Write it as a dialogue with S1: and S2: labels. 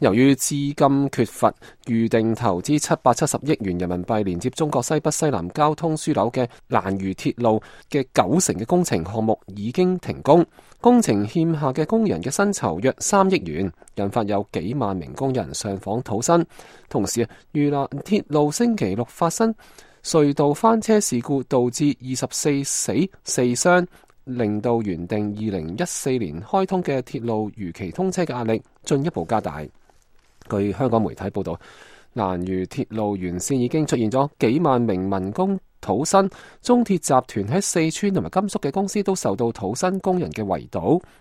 S1: 由於資金缺乏，預定投資770億元人民幣連接中國西北西南交通樞紐嘅蘭嶼鐵路嘅90%嘅工程項目已經停工，工程欠下嘅工人嘅薪酬約3億元，引發有幾萬名工人上訪討薪。同時，嶼南鐵路星期六發生隧道翻車事故，導致24死4傷，令到原定2014年開通嘅鐵路如期通車嘅壓力進一步加大。據香港媒體報道，蘭嶼鐵路沿線已經出現咗幾萬名民工討薪，中鐵集團喺四川同埋甘肅嘅公司都受到討薪工人嘅圍堵。